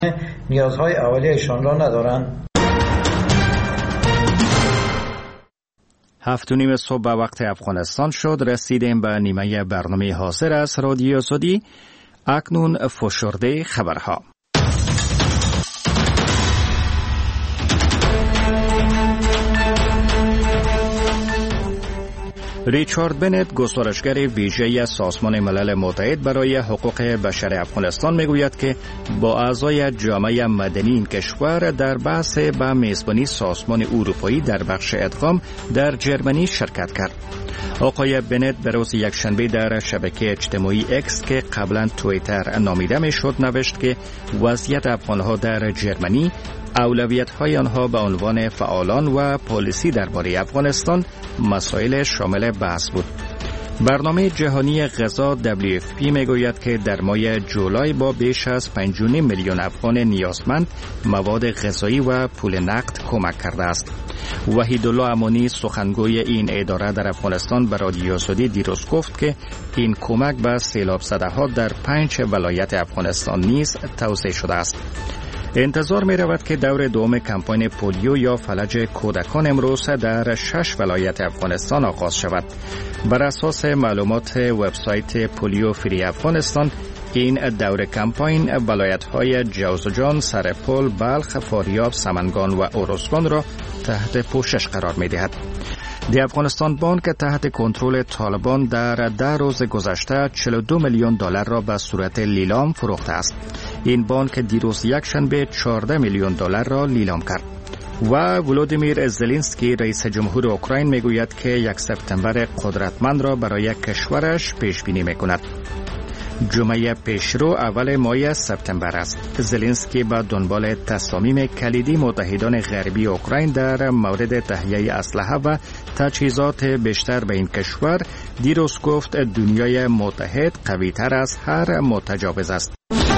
نیازهای اولیه‌شان را ندارند. 7:30 صبح به وقت افغانستان شد. رسیدیم به نیمه برنامه حاضر از رادیو سعودی. اکنون فشرده خبرها. ریچارد بنت، گزارشگر ویژه سازمان ملل متحد برای حقوق بشر افغانستان، میگوید که با اعضای جامعه مدنی این کشور در بحث به میزبانی سازمان اروپایی در بخش ادغام در جرمنی شرکت کرد. آقای بنت به روز یکشنبه در شبکه اجتماعی اکس که قبلا توییتر نامیده میشد نوشت که وضعیت افغانها در جرمنی، اولویت‌های آنها به عنوان فعالان و پالیسی درباره افغانستان مسائل شامل بحث بود. برنامه جهانی غذا WFP میگوید که در ماه جولای با بیش از 5.5 میلیون افغان نیازمند مواد غذایی و پول نقد کمک کرده است. وحیدالله امانی، سخنگوی این اداره در افغانستان، به رادیو سعودی دیروز گفت که این کمک به سیلاب زده‌ها در 5 ولایت افغانستان نیز توزیع شده است. انتظار می رود که دور دوم کمپاین پولیو یا فلج کودکان امروز در 6 ولایت افغانستان آغاز شود. بر اساس معلومات وبسایت پولیو فری افغانستان، این دور کمپاین ولایت‌های جوزجان، سرپل، بلخ، فاریاب، سمنگان و اروزگان را تحت پوشش قرار می دهد. دی افغانستان بانک تحت کنترل طالبان در 10 روز گذشته 42 میلیون دلار را به صورت لیلام فروخته است. این بانک دیروز یکشنبه 14 میلیون دلار را لیلام کرد. و ولودیمیر زلنسکی، رئیس جمهور اوکراین، میگوید که 1 سپتامبر قدرتمند را برای کشورش پیش بینی میکند. جمعه پیشرو اول ماه سپتامبر است. زلنسکی با دنبال تصامیم کلیدی متحدان غربی اوکراین در مورد تهیه اسلحه و تجهیزات بیشتر به این کشور دیروز گفت دنیای متحد قوی‌تر از هر متجاوز است.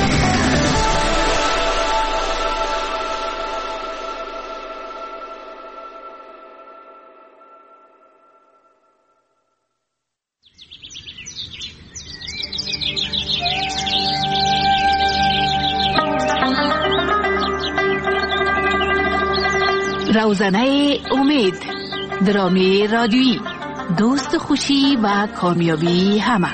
روزنه امید، درامی رادیویی، دوست خوشی و کامیابی همه.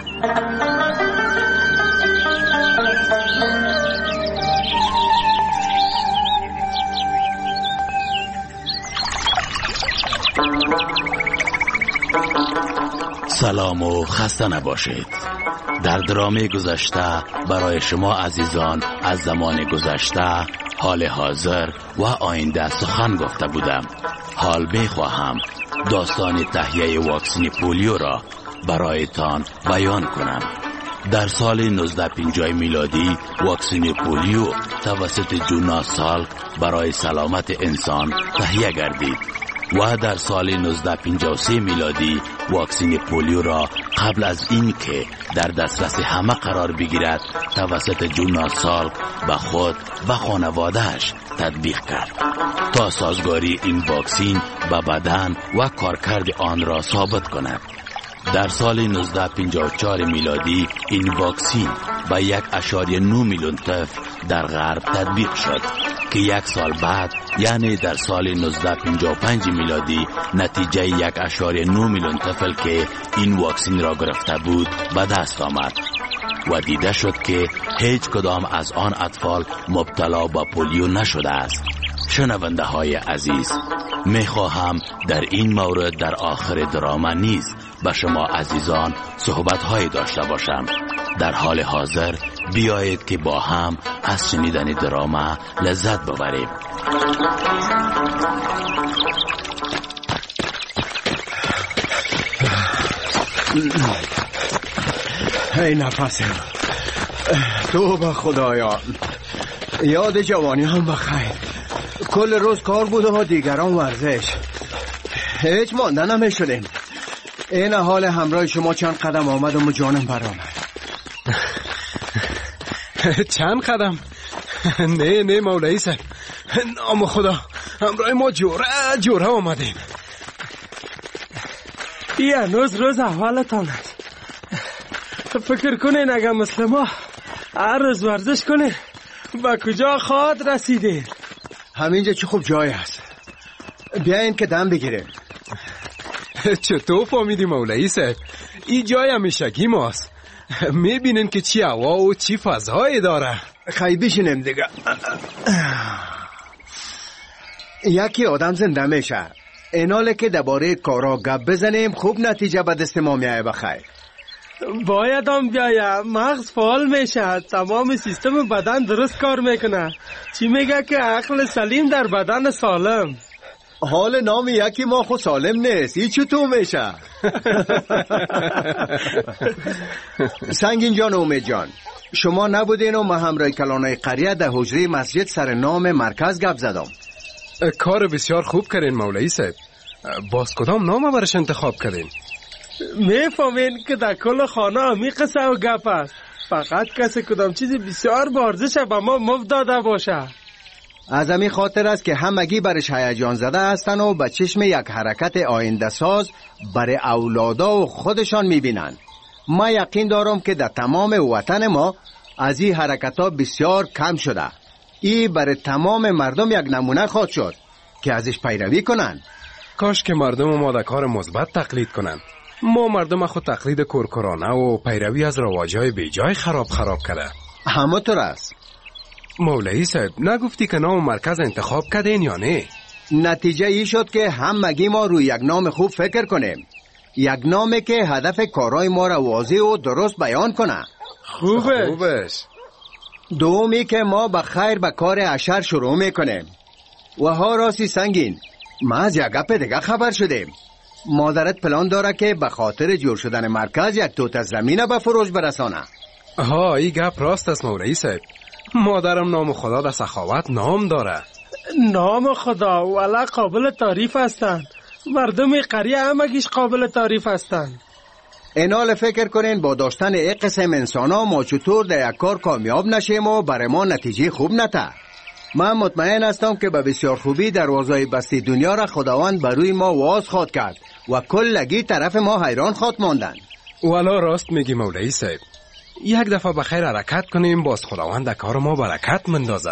سلام و خسته نباشید. در درامه گذشته برای شما عزیزان از زمان گذشته، حال حاضر و آینده سخن گفته بودم. حال بخواهم داستان تهیه واکسن پولیو را برایتان بیان کنم. در سال 1950 میلادی واکسن پولیو توسط جونا سالک برای سلامت انسان تهیه گردید و در سال 1953 میلادی واکسن پولیو را قبل از این که در دسترس همه قرار بگیرد توسط جونا سالک به خود و خانوادهش تطبیق کرد تا سازگاری این واکسن به بدن و کارکرد آن را ثابت کند. در سال 1954 میلادی این واکسن به 1.9 میلیون طفل در غرب تطبیق شد که 1 سال بعد یعنی در سال 1955 میلادی نتیجه 1.9 میلیون طفل که این واکسن را گرفته بود به دست آمد و دیده شد که هیچ کدام از آن اطفال مبتلا به پولیو نشده است. شنونده های عزیز، میخواهم در این مورد در آخر دراما نیز به شما عزیزان صحبت های داشته باشم. در حال حاضر بیایید که با هم از شنیدن دراما لذت ببریم. ای نفسم، تو به خدایان، یاد جوانی هم بخیر. کل روز کار بود و دیگران ورزش، هیچ مانده نمیشدیم. این حال همراه شما چند قدم آمدم و جانم برآمد. چند قدم؟ نه مولایی صاحب، نام خدا، همراه ما جوره آمدیم. یه روز احوالتان است. فکر کنین اگه مسلمان هر روز ورزش کنین با کجا خواهد رسیده؟ همینجا چه خوب جای هست. بیاین که دم بگیره. چطور فهمیدی مولوی صاحب؟ این جای همیشگی ماست. میبینین که چی هوا و چی فضایی داره. خیلی بشینیم دیگه. یکی آدم زنده میشه. ایناله که درباره کارا گپ بزنیم خوب نتیجه به دست ما میایه بخیر. باید هم بیایه. مغز فعال میشه، تمام سیستم بدن درست کار میکنه. چی میگه که عقل سلیم در بدن سالم. حال نام یکی ما خود سالم نیست. این چطور میشه؟ سنگین جان و امید جان، شما نبودین و ما همراه کلانای قریه در حجره مسجد سر نام مرکز گپ زدم. کار بسیار خوب کردین مولوی صاحب. باز کدام نام برش انتخاب کردین؟ میفهمین که در کل خانه همی قصه و گپ است. فقط کسی کدام چیزی بسیار بارزش به ما مفت داده باشه. از همین خاطر است که همگی برش هیجان زده هستن و به چشم یک حرکت آینده ساز برای اولادا و خودشان میبینن. ما یقین دارم که در تمام وطن ما از این حرکت ها بسیار کم شده. این برای تمام مردم یک نمونه خواهد شد که ازش پیروی کنن. کاش که مردم ما در کار مثبت تقلید کنن. ما مردم خود تقلید کورکورانه و پیروی از رواجهای بیجای خراب کرده. همونطور است. مولوی صاحب نگفتی که نام مرکز انتخاب کردین یا نه؟ نتیجه ای شد که همگی ما روی یک نام خوب فکر کنیم. یک نامی که هدف کارهای ما را واضح و درست بیان کنه. خوبش. دومی که ما به خیر به کار اشر شروع میکنیم. و ها راستی سنگین، ما از یک گپ دیگه خبر شدیم. مادرت پلان داره که به خاطر جور شدن مرکز یک توت زمینه به فروش برسانه. ها این گپ راست است مولوی صاحب. مادرم نام خدا در سخاوت نام داره. نام خدا والا قابل تعریف هستند. مردم قریه همگیش قابل تعریف هستند. اینال فکر کنین با داشتن یک قسم انسان ها ما چطور در یک کار کامیاب نشیم و برای ما نتیجه خوب نته. من مطمئن هستم که به بسیار خوبی دروازه بستی دنیا را خداوند بروی ما واز خواد کرد و کلگی طرف ما حیران خواد ماندن. والا راست میگی مولوی صاحب. یک دفعه بخیر حرکت کنیم باز خداوند در کار ما برکت مندازه.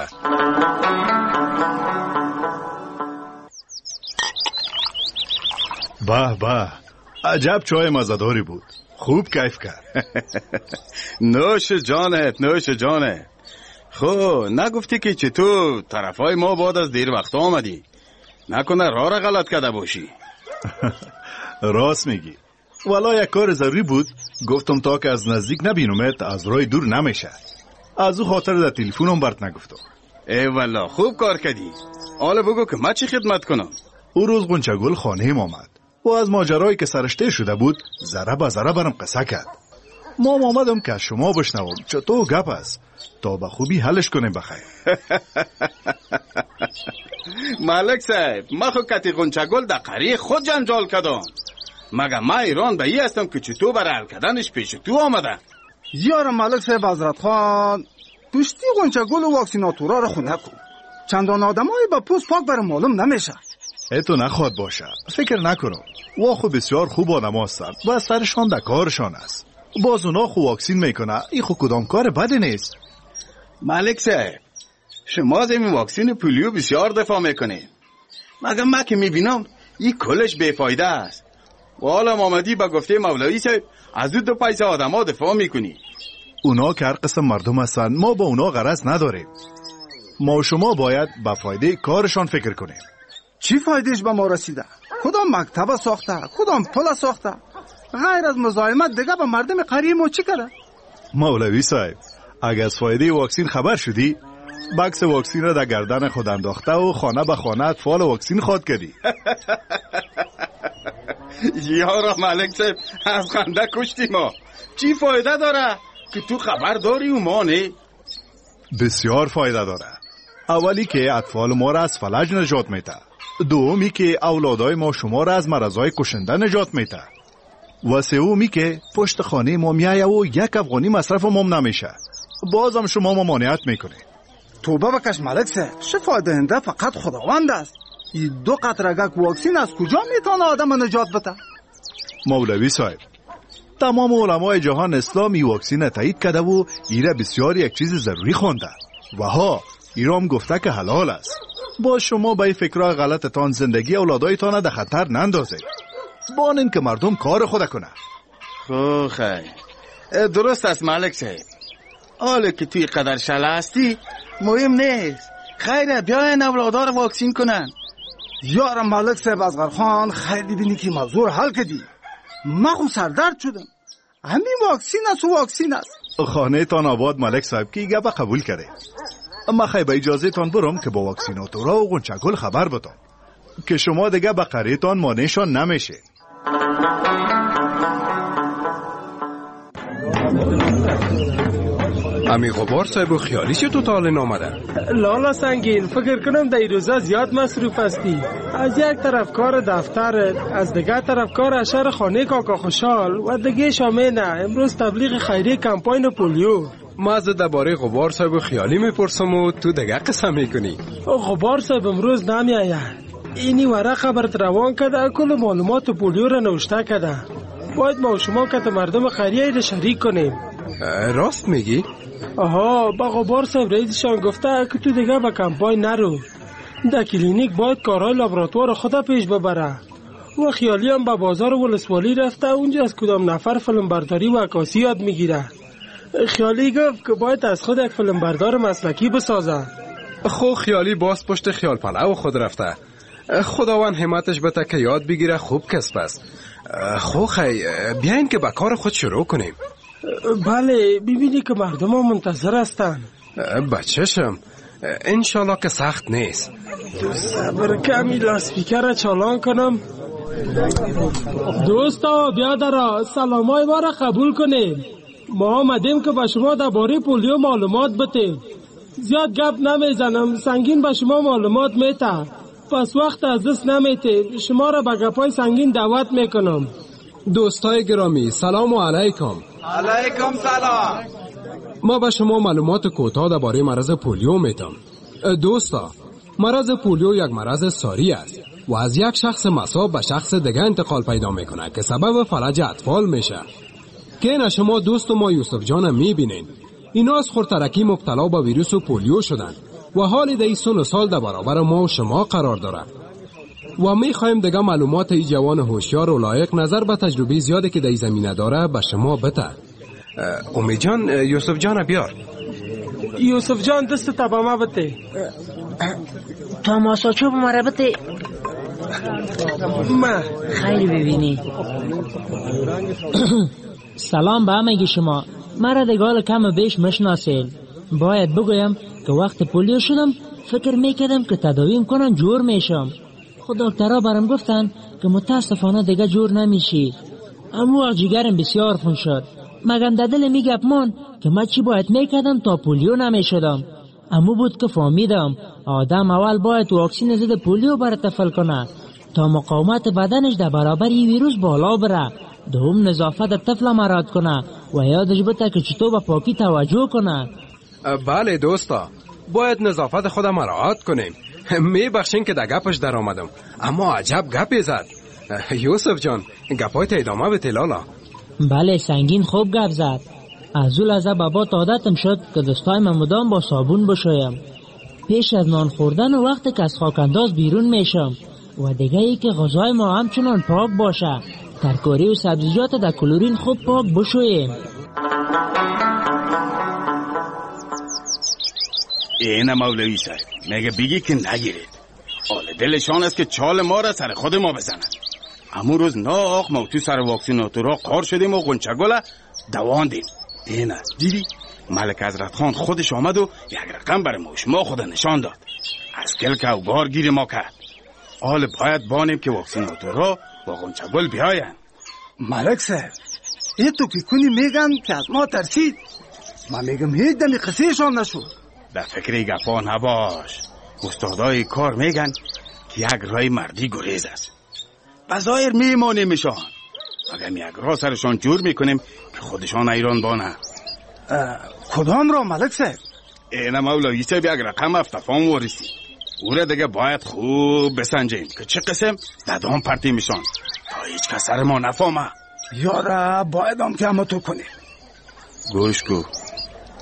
به عجب چای مزداری بود. خوب کیف کرد. نوش جانت. خب نگفتی که چطور طرفای ما بعد از دیر وقت آمدی؟ نکنه راه را غلط کرده باشی. راست میگی. والا یک کار ضروری بود. گفتم تا که از نزدیک نبینمت از راه دور نمیشه. از او خاطر در تلفنم برات نگفتم. ای والا خوب کار کردی. حالا بگو که من چی خدمت کنم؟ او روز غنچه‌گل خانه‌ام آمد و از ماجرایی که سرشته شده بود ذره به ذره برام قصه کرد. ما آمدم که از شما بشنوم چطور گپ است تا به خوبی حلش کنیم بخیر. ملک صاحب ما خو کتی غنچه‌گل در قریه خود جنجال کردم. مگه ما ایران به ای هستم که چطور برای حل کردنش پیش تو آمده؟ یار ملک صاحب حضرت خان پشتی غنچه‌گل و واکسیناتورا رو خونه کن. چندان آدمایی با پوست پاک برای معلوم نمیشه. تو نخواد باشه. فکر نکنم. وا خو بسیار خوب آدم هستند و سرشان در کارشان است. باز اونا خو واکسین میکنه. این خو کدام کار بدی نیست. ملک صاحب شما از این واکسین پولیو بسیار دفاع میکنید. مگه من که میبینم این کلش بیفایده است. و حالا آمدی با گفته مولوی صاحب از دو پیسه آدم ها دفاع میکنی. اونا که هر قسم مردم هستن ما با اونا غرض نداریم. ما و شما باید به فایده کارشان فکر کنیم. چی فایدهش به ما رسیده؟ کدام مکتب ساخته؟ کدام پل ساخته؟ غیر از مزاحمت دیگه به مردم قریه ما چی کرده؟ مولوی صاحب اگر از فایده واکسین خبر شدی بکس واکسین را در گردن خود انداخته و خانه به خانه اطفال واکسین خواد کردی. یارا ملک صاحب از خنده کشتی ما. چی فایده داره که تو خبر داری و ما نه؟ بسیار فایده داره. اولی که اطفال ما را از فلج نجات میده. دومی که اولادای ما شما را از مرضای کشنده نجات میده. و سومی که پشت خانه ما میایه و یک افغانی مصرف ما نمیشه. بازم شما ممانعت میکنه. توبه بکش ملک صاحب. شفا دهنده فقط خداوند است. این 2 قطرگک واکسین از کجا میتونه آدم نجات بده؟ مولوی صاحب تمام علمای جهان اسلامی واکسین تایید کرده و ایره بسیار یک چیز ضروری خونده. و ها ایرام گفته که حلال است. با شما به فکرهای غلطتان زندگی اولادایتان در خطر نندازید. بانین که مردم کار خود کنه. خیلی درست است ملک صاحب. حالا که توی قدر شله هستی مهم نیست. خیره بیاین اولادا رو واکسین کنن. یارم ملک صاحب اصغر خان خیلی بینی که موضوع حل کردی. من خود سردرد شدم. همین واکسین است. خانه تان آباد ملک صاحب کی گپ قبول کرده. اما خیلی به اجازه تان برم که با واکسیناتورا و غنچگل خبر بدم که شما دیگه به قریتان مانعشان نمیشه. امی غبار صاحب و خیالی چه تو تاله نامده؟ لالا سنگین فکر کنم در این روزا زیاد مصروف هستی. از یک طرف کار دفتر، از دیگه طرف کار اشر خانه کاکا خوشحال و دیگه شامینه امروز تبلیغ خیریه کمپاین پولیو. ما از درباره غبار صاحب و خیالی میپرسم و تو دیگه قسم میکنی. غبار صاحب امروز نمیآید. اینی ورقه برات روان کرده کل معلومات پولیو را نوشته کرده. باید ما و شما که مردم خیریه را شریک کنیم. راست میگی؟ آها با غبار صاحب رئیسشان گفته که تو دیگه با کمپاین نرو. در کلینیک باید کارهای لابراتوار خدا پیش ببره. و خیالی هم به بازار ولسوالی رفته اونجا از کدام نفر فیلم برداری و عکاسی یاد میگیره. خیالی گفت که باید از خود یک فیلم بردار مسلکی بسازه. خو خیالی باز پشت خیال پلو خود رفته. خداوند همتش بده که یاد بگیره خوب کسب است. خو خی بیاین که به کار خود شروع کنیم. بله ببینی که مردم ها منتظر هستن. بچشم انشالله که سخت نیست. صبر کمی لاسپیکر را چالان کنم. دوستا بیا درا سلامای ما را قبول کنیم. ما آمدیم که به شما درباره پولیو معلومات بتیم. زیاد گپ نمیزنم سنگین به شما معلومات میته. پس وقت از دست نمیته. شما را به گپای سنگین دعوت میکنم. دوستای گرامی سلام علیکم. علیکم سلام. ما به شما معلومات کوتاه درباره مرض پولیو میتم. دوستا مرض پولیو یک مرض ساری است و از یک شخص مصاب به شخص دیگه انتقال پیدا میکنه که سبب فلج اطفال میشه. که این شما دوست ما یوسف جان میبینین. اینا از خورترکی مبتلا به ویروس پولیو شدن و حالی در سن و سال در برابر ما و شما قرار داره. و میخوایم دیگه معلومات ای جوان هوشیار و لایق نظر به تجربه زیادی که در زمینه داره به شما بده. امید جان یوسف جان بیار. یوسف جان دست تا ما بده. تماساچوب مرا بده. ما خیلی ببینی. سلام به همه شما. مرا دیگه کم و بیش مشناسید. باید بگویم که وقت پولیو شدم فکر میکردم که تداویم کنم جور میشم. خود دکترها برام گفتن که متاسفانه دیگه جور نمیشی. اما جگرم بسیار خون شد. مگم در دل میگم من که من چی باید میکردم تا پولیو نمیشدم. اما بود که فهمیدم آدم اول باید واکسین ضد پولیو برای طفل کنه تا مقاومت بدنش در برابر این ویروس بالا بره. دوم نظافت طفل مراعات کنه و یادش بده که چطور به پاکی توجه کنه. بله دوستا باید نظافت خود مراعات کنیم. میبخشین که در گپش در آمدم اما عجب گپی زد. یوسف جان گپایت ادامه بده لالا. بله سنگین خوب گپ زد. از اون لحظه بابات عادتم شد که دستای من مدام با صابون بشویم. پیش از نان خوردن و وقتی که از خاکانداز بیرون میشم و دیگه ای که غذای ما همچنان پاک باشه. ترکاری و سبزیجات در کلورین خوب پاک بشویم. اینه مولوی صاحب مگه بگی که نگیرید. حال دلشان است که چال ما را سر خود ما بزنن. همون روز ناخ ما تو سر واکسیناتورا قار شدیم و غنچگل دواندیم. اینه دیدی ملک حضرت خان خودش آمد و یک رقم برای ما شما خود نشان داد. از کلک و بار گیر ما کرد. حال باید بانیم که واکسیناتورا با غنچگل بیاین. ملک صاحب این تو که کنی میگن که از ما ترسید. من میگم هیچ دمی قصهشان نشد. در فکر گپا نباش. استادای کار میگن که یک رای مردی گریز است. بظاهر میمانیمشان اگر یک راه سرشان جور میکنیم که خودشان ایران بانه. کدام را ملک صاحب؟ اینه مولوی صاحب یک رقم افتفام ورسی. او را دیگه باید خوب بسنجیم که چه قسم دادام پرتی میشان تا هیچ کس سر ما نفهمه. یاره باید هم که همه تو کنی. گوش کو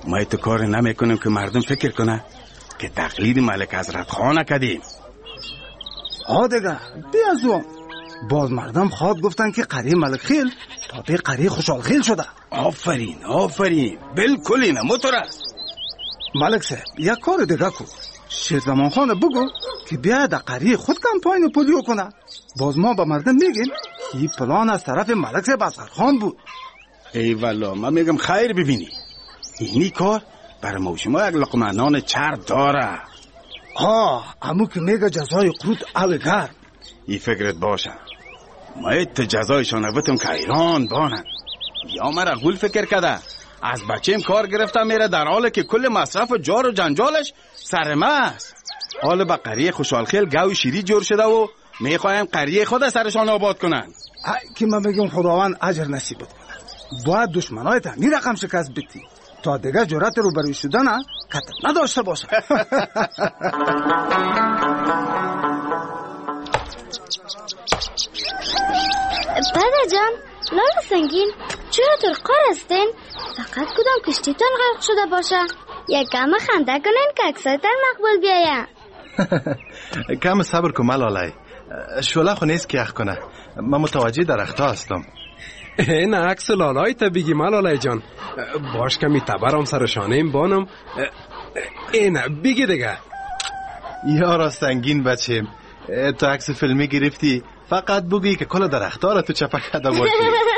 ما تو کار نمیکنیم که مردم فکر کنه که تقلید ملک حضرت خان کردیم. دیگه بیازو باز مردم خواد گفتن که قریه ملک خیل تابع قریه خوشحال خیل شده. آفرین بالکل اینه موتور است. ملک صاحب یک کار دیگه کو، شیرزمان خان بگو که بیا در قریه خود کمپاین پولیو کنه. باز ما به مردم میگیم این پلان از طرف ملک صاحب اصغر خان بود. ای والا من میگم خیر ببینی اینی کار برای ما شما یک لقمه نان چرب داره. امو که میگه جزای قروت اوگر این فکرت باشه. ما ایت جزایشان بتم که ایران بانن. یا مرا غول فکر کرده از بچه‌م کار گرفته میره در حالی که کل مصرف و جار و جنجالش سر ما است. حال با قریه خوشحال خیل گاو شیری جور شده و میخوایم قریه خود سرشان آباد کنن. که من بگم خداوند اجر نصیب کنه. باید دشمنای تنی رقم شکست بدی تا دیگه جرأت رو برای شدن کتر نداشته باشه. پدر جان، لال سنگین چرا ترقار هستین؟ فقط کدام کشتیتان غرق شده باشه. یک کم خنده کنین که اکثرتر مقبول بیایم. کم صبر کن ملالای، شوله خو نیست که یخ کنه. من متوجه درختا هستم. این عکس لالای تا بگی ملالای جان. باش کمی تبرم سر شانه بانم. این بگی دیگه. یارا سنگین بچیم، تو عکس فیلمی گرفتی فقط بگی که کل درختا را تو چپکده باشی.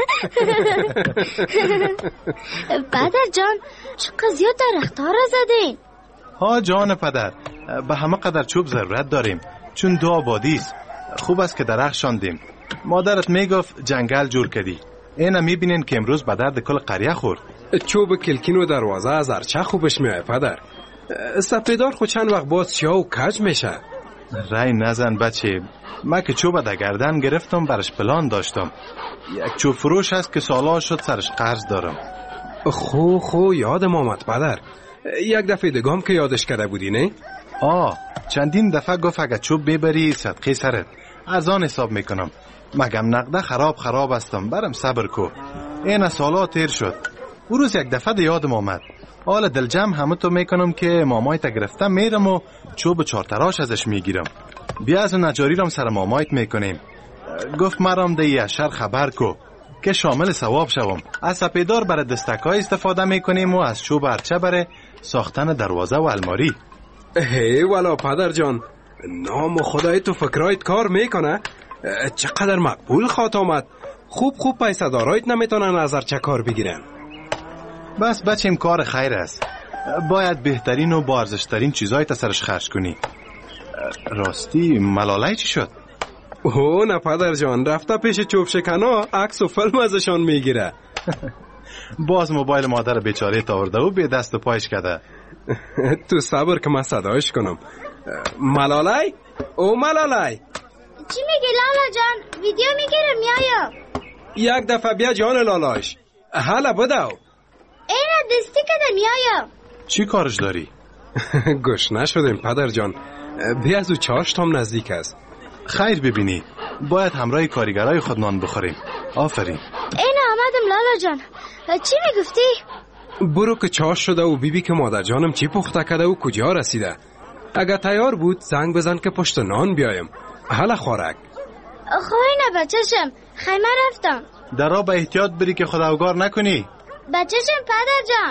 پدر جان چقدر زیاد درختا را زدین؟ جان پدر، به همه قدر چوب ضرورت داریم چون دو آبادی است. خوب است که درخت شاندیم. مادرت میگفت جنگل جور کردی. اینا میبینین که امروز به درد کل قریه خورد. چوب کلکین و دروازه از ارچه خوبش میای پدر. سپیدار خود چند وقت باز سیاه و کج میشه. رای نزن بچه، من که چوب در گردن گرفتم برش پلان داشتم. یک چوب فروش هست که سالا شد سرش قرض دارم. خو یادم آمد پدر. یک دفعه دگام که یادش کرده بودی نه؟ چندین دفعه گفت اگه چوب ببری صدقه سرت ارزان حساب میکنم. مگم نقده خراب هستم، برم صبر کو. این سالا تیر شد. او روز یک دفعه یادم آمد. حال دلجم همه تو میکنم که مامایت گرفتم میرم و چوب چارتراش ازش میگیرم. بیا از نجاری رم سر مامایت میکنیم. گفت مرام ده یشر خبر کو که شامل ثواب شوم. از سپیدار برای دستکای استفاده میکنیم و از چوب ارچه برای ساختن دروازه و الماری. والا پدر جان، نام خدای تو فکرایت کار میکنه. چقدر مقبول خواهد آمد. خوب پیسه دارایت نمیتونن از ارچه کار بگیرن. بس بچیم کار خیر است. باید بهترین و با ارزشترین چیزای تا سرش خرج کنی. راستی ملالای چی شد؟ نه پدر جان، رفته پیش چوب شکنا عکس و فیلم ازشان میگیره. باز موبایل مادر بیچاره تاورده و به دست و پایش کرده. تو صبر که من صدایش کنم. ملالای؟ ملالای چی میگی لالا جان؟ ویدیو میگیره میایم. یک دفعه بیا جان لالایش. حالا بدو. اینا دستی کده میایم. چی کارش داری؟ گوش نشدیم پدر جان. بیا از او چاشتم نزدیک است. خیر ببینی، باید همراه کارگرای خود نان بخوریم. آفرین. اینا آمدم لالا جان. چی میگفتی؟ برو که چاش شده و بیبی که مادر جانم چی پخته کرده و کجا رسیده. اگه تیار بود زنگ بزن که پشت نان بیایم. حالا خورک. خواهی بچه‌شم، خیمه رفتم. درا به احتیاط بری که خداوگار نکنی. بچه‌شم پدر جان.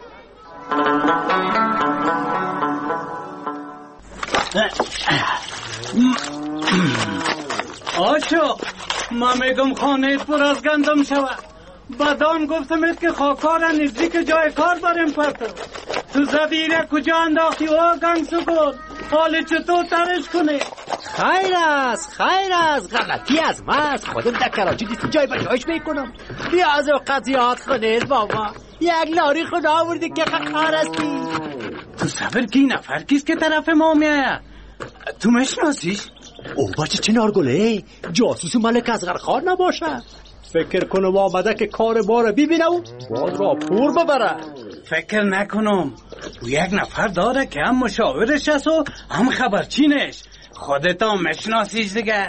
آشو من میگم خانه پر از گندم شود. بدان گفتم که خاکار نزدیک جای کار بریم پرتو. تو زبیره کجا انداختی و گنگ سکون حال چطور ترش کنی؟ خیر است غلطی از من است. خودم در کراچی دیستی جای بجایش میکنم. بیا از اوقات یاد کنید بابا. یک لاری خود آوردی که خکار هستی. تو صبر که این نفر کیست که طرف ما میآید؟ تو مشناسیش؟ او بچه چه نارگله جاسوس ملک اصغر خان نباشه. فکر کنم آمده که کار باره ببینه و باد را پور ببره. فکر نکنم. او یک نفر داره که هم مشاورش است و هم خبرچینش. خودت هم مشناسیش دیگه.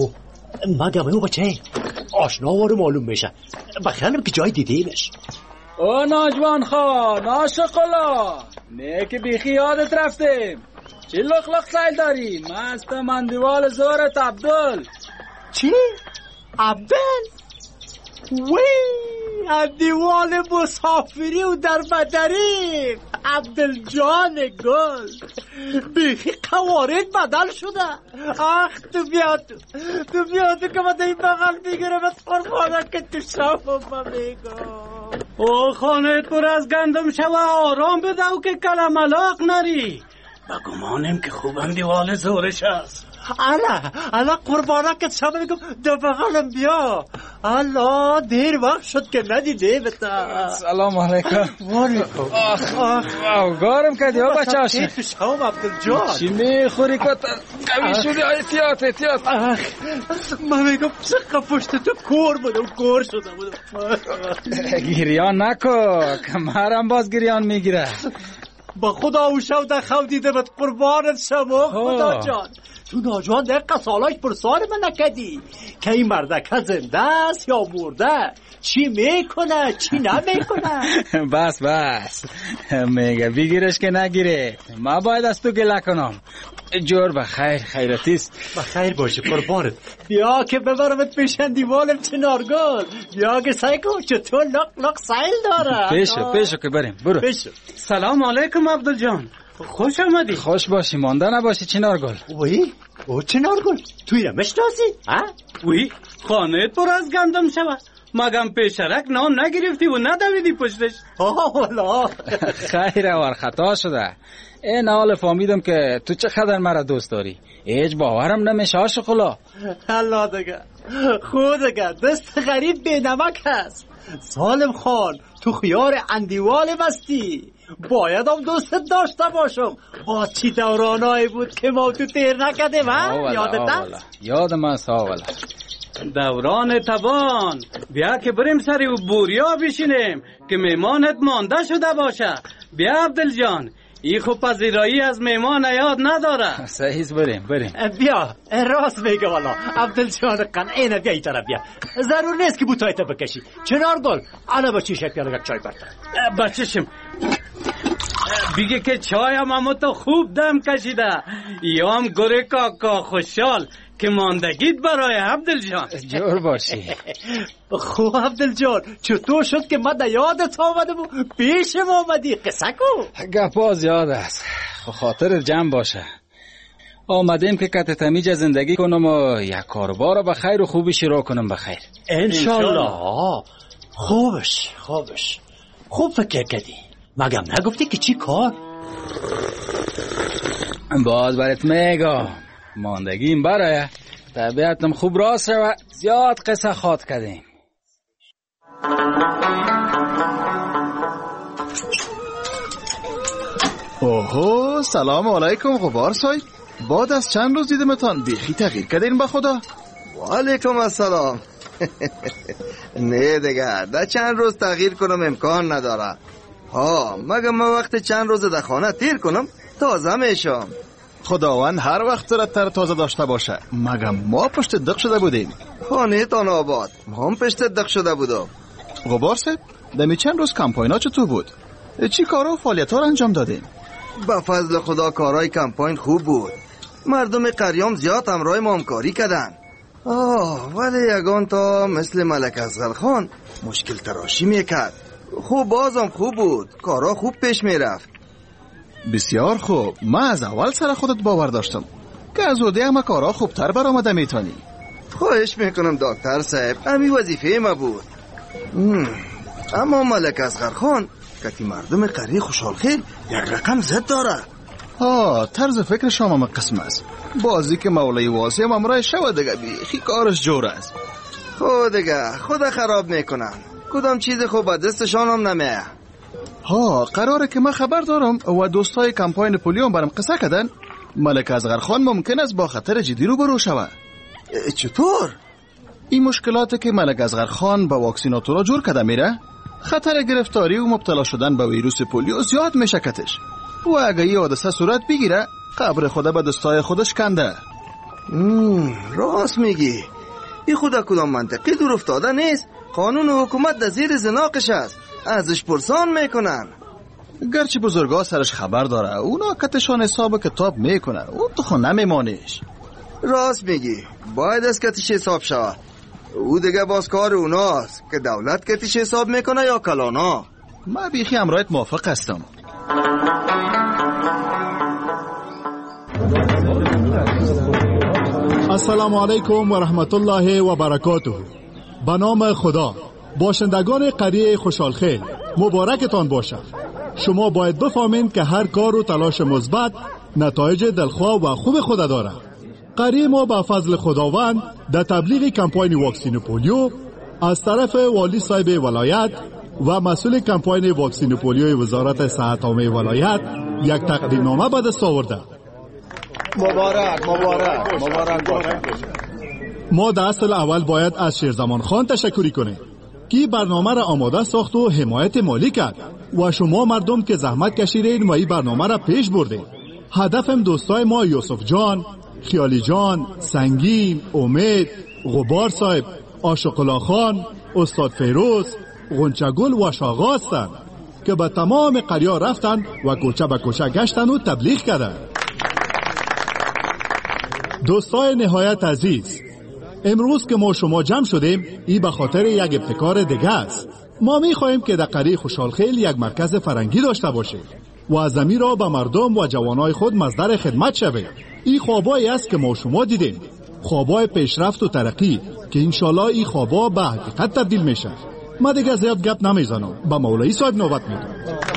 مگه او بچه آشنا وارو معلوم میشه. بخیرم که جای دیدیمش. او ناجوان خان عاشقلا نه که بیخی یادت رفتیم. چی لخ سیل داری؟ مست من دیوال زورت عبدال. چی؟ عبدال؟ وی دیوال مسافری و در بدری عبدال جان گل بیخی قوارد بدل شده. آخ تو بیاد که من این بغل بگیرم از قربانه که تو شما بگم. او خانه پر از گندم شوه آرام بده و که کلملاق نری. بگمانم که خوبم دیوال زورش است. الا قربانه که شما بگم دو بغلم بیا. الله دیر وقت شد که ندیده بتا. سلام علیکم. وعلیکم. آخ گارم کردی ها بچه هاشی. تو شما عبدالجان چی میخوری کتا قوی شدی؟ احتیاط. من میگم چقدر پشت تو کور شده بودم. گریان نکو کمرم باز گریان میگیره. با خدا و شو در خو دیده بد قربانت شما خدا جان. تو ناجوان دقیقه سالاش پر سال من نکدی که این مردکه زنده است یا مرده، چی میکنه چی نمیکنه. بس میگه بگیرش که نگیره. ما باید از تو گله کنم. جور بخیر خیرتیست. بخیر باشه قربانت. بیا که ببرمت پیشن دیوالم چنارگل. بیا که سعی کن چطور لق سیل داره. پیشو که بریم برو. پیشو. سلام علیکم عبدالجان. خوش آمدی. خوش باشی مانده نباشی چنارگل. وی او چنارگل توی رو مشناسی؟ وی خانه پر از گندم شود. مگم پیشرک نان نگرفتی و ندویدی پشتش؟ والا خیره ور خطا شده. این حال فهمیدم که تو چقدر مرا دوست داری. هیچ باورم نمیشه عاشقلا. الله دیگه خود دیگه دست غریب به نمک هست. سالم خان تو خیار اندیوال مستی. باید هم دوستت داشته باشم. با چی دورانایی بود که ما تو تیر نکدیم یادت هست؟ یادم هست آولا. دوران تبان. بیا که بریم سری و بوریا بشینیم که میمانت مانده شده باشه. بیا عبدال جان ای خوب پذیرایی از میمان یاد نداره. صحیح بریم. بیا راست میگه والا عبدال جان قنعینه بیا ای طرف بیا. ضرور نیست که بوتایت بکشی. چنارگل انا با چی شکل یک چای برده بچشم بیگه که چای هم تو خوب دم کشیده. یا هم گره کاکا خوشحال که ماندگیت برای عبدال جان. جور باشی. خوب عبدال جان چطور شد که من یادت آمدم و پیشم آمدی؟ قصه کو. گپاز یاد است. خاطر جمع باشه. آمدیم که کت تمیج زندگی کنم و یک کاربار به خیر و خوبی شروع کنم به خیر. انشالله. خوبش خوب فکر کردی. مگم نگفتی که چی کار؟ باز برات میگم ماندگیم برای طبیعتم خوب راست و زیاد قصه خواد کردیم. اوهو سلام علیکم غبار صاحب. بعد از چند روز دیدمتان بیخی تغییر کردین به خدا. و علیکم السلام. نه دیگه در چند روز تغییر کنم امکان نداره. مگه من وقت چند روز در خانه تیر کنم تازه میشم. خداوند هر وقت را تر تازه داشته باشه. مگه ما پشت دق شده بودیم. خانه تان آباد ما هم پشت دق شده بودم. غبار صاحب دمی چند روز کمپاینا چطور بود؟ چی کارا و فعالیت ها را انجام دادیم؟ با فضل خدا کارای کمپاین خوب بود. مردم قریام زیاد همراه ما همکاری کردن. ولی یگان تا مثل ملک اصغر خان مشکل تراشی میکرد. خوب بازم خوب بود. کارا خوب پیش میرفت. بسیار خوب. من از اول سر خودت باور داشتم که از اوده همه کارا خوبتر برآمده میتونی. خواهش میکنم دکتر صاحب همین وظیفه ما بود. اما ملک اصغر خان که مردم قریه خوشحال خیل یک رقم زد داره. طرز فکر شما هم قسم است. بازی که مولای واسی هم امرای شود دیگه بیخی کارش جور است. خود دیگه خدا خراب میکنن. کدام چیز خوب دستشان هم نمیه. قراره که من خبر دارم و دوستای کمپاین پولیو برام قصه کردن ملک اصغر خان ممکن است با خطر جدی روبرو شود. چطور؟ این مشکلاتی که ملک اصغر خان با واکسیناتورا جور کرده میره، خطر گرفتاری و مبتلا شدن به ویروس پولیو زیاد میشه کتش. و اگه یه حادثه صورت بگیره قبر خدا به دستای خودش کنده. راست میگی. این خدا کدام منطقی دور افتاده نیست. قانون و حکومت در زیر زناقش است. ازش پرسان میکنن. گرچه بزرگا سرش خبر داره، اونا کتشان حساب کتاب میکنه، اون تو خود نمیمانیش. راست میگی، باید از کتش حساب شود. او دیگه باز کار اوناست که دولت کتش حساب میکنه یا کلانا. من بیخی همراهت موافق هستم. السلام علیکم و رحمت الله و برکاته. به نام خدا. باشندگان قریه خوشحالخیل، مبارکتان باشد. شما باید بفهمید که هر کار و تلاش مثبت نتایج دلخواه و خوب خود دارد. قریه ما به فضل خداوند در تبلیغ کمپاین واکسین پولیو از طرف والی صاحب ولایت و مسئول کمپاین واکسین پولیو وزارت صحت عامه ولایت یک تقدیرنامه به دست آورده. مبارک باشه. ما در اصل اول باید از شیرزمان خان تشکری کنیم که برنامه را آماده ساخت و حمایت مالی کرد و شما مردم که زحمت کشیدین و این برنامه را پیش بردین. هدفم دوستای ما یوسف جان، خیالی جان، سنگین، امید، غبار صاحب، عاشق خان، استاد فیروز، غنچگل و شاغا هستند که به تمام قریه رفتن و کوچه به کوچه گشتن و تبلیغ کردن. دوستای نهایت عزیز، امروز که ما شما جمع شدیم این به خاطر یک ابتکار دیگه است. ما می‌خواهیم که در قریه خوشحالخیل یک مرکز فرهنگی داشته باشیم و از زمین را به مردم و جوانای خود مصدر خدمت شویم. این خوابایی است که ما شما دیدیم، خوابای پیشرفت و ترقی که انشالله این خوابا به حقیقت تبدیل میشه. ما دیگه زیاد گپ نمیزنم، با مولوی صاحب نوبت میدم.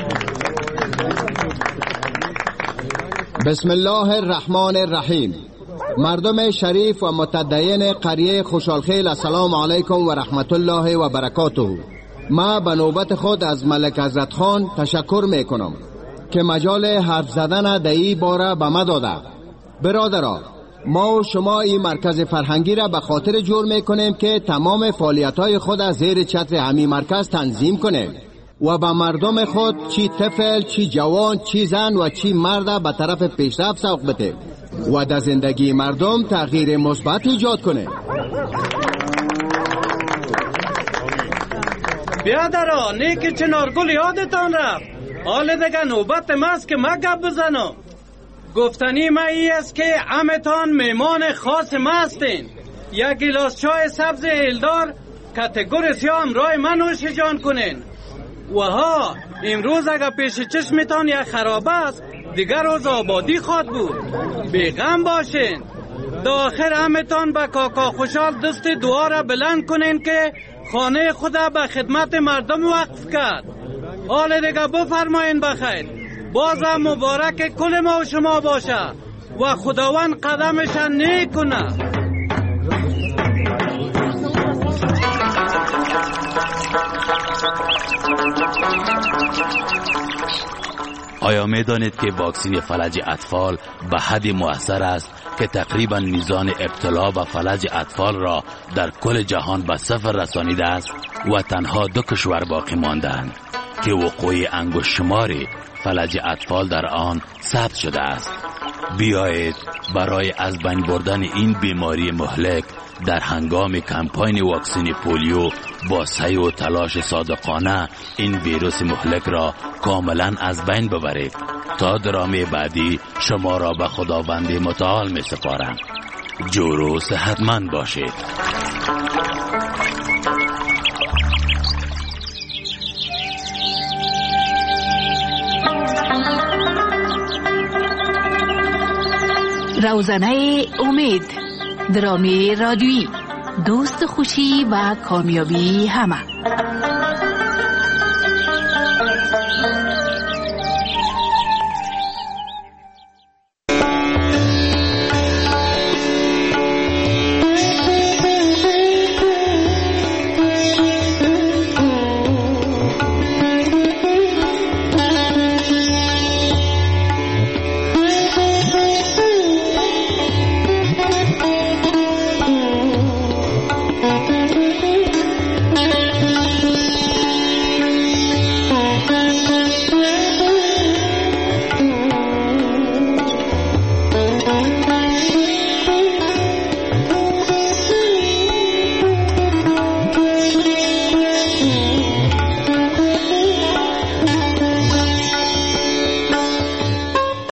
بسم الله الرحمن الرحیم. مردم شریف و متدین قریه خوشحالخیل، السلام علیکم و رحمت الله و برکاته. ما به نوبت خود از ملک حضرت خان تشکر میکنم که مجال حرف زدن در این باره به ما داده. برادران، ما و شما این مرکز فرهنگی را به خاطر جور میکنیم که تمام فعالیت‌های خود از زیر چتر همین مرکز تنظیم کنیم و به مردم خود چی طفل، چی جوان، چی زن و چی مرد به طرف پیشرفت سوق بده و در زندگی مردم تغییر مثبت ایجاد کنه. بیادرا، نیک چنارگل یادتان رفت. حال دیگه نوبت ماست که ما گپ بزنم. گفتنی ما ای است که عمتان میمان خاص ما هستین. یک گلاس چای سبز هیلدار کاتگوری سیاه همراه من نوش جان کنین. و ها، امروز اگر پیش چشمتان یک خراب است، دیگر روز آبادی خواد بود. بیغم باشین. دا آخر همتان به کاکا خوشحال دست دعا را بلند کنین که خانه خدا به خدمت مردم وقف کرد. حال دیگه بفرماین بخیر. بازم مبارک کل ما و شما باشه و خداوند قدمشان نیک کنه. آیا میدانید که واکسن فلج اطفال به حد مؤثر است که تقریبا میزان ابتلا به فلج اطفال را در کل جهان به صفر رسانیده است و تنها 2 کشور باقی ماندند که وقوع انگشت شماری فلج اطفال در آن ثبت شده است. بیایید برای از بین بردن این بیماری مهلک در هنگام کمپاین واکسن پولیو با سعی و تلاش صادقانه این ویروس مهلک را کاملا از بین ببرید. تا درامه بعدی شما را به خداوند متعال می سپارم. جور و صحتمند باشید. روزنه امید، درامی رادیویی، دوست خوشی و کامیابی همه.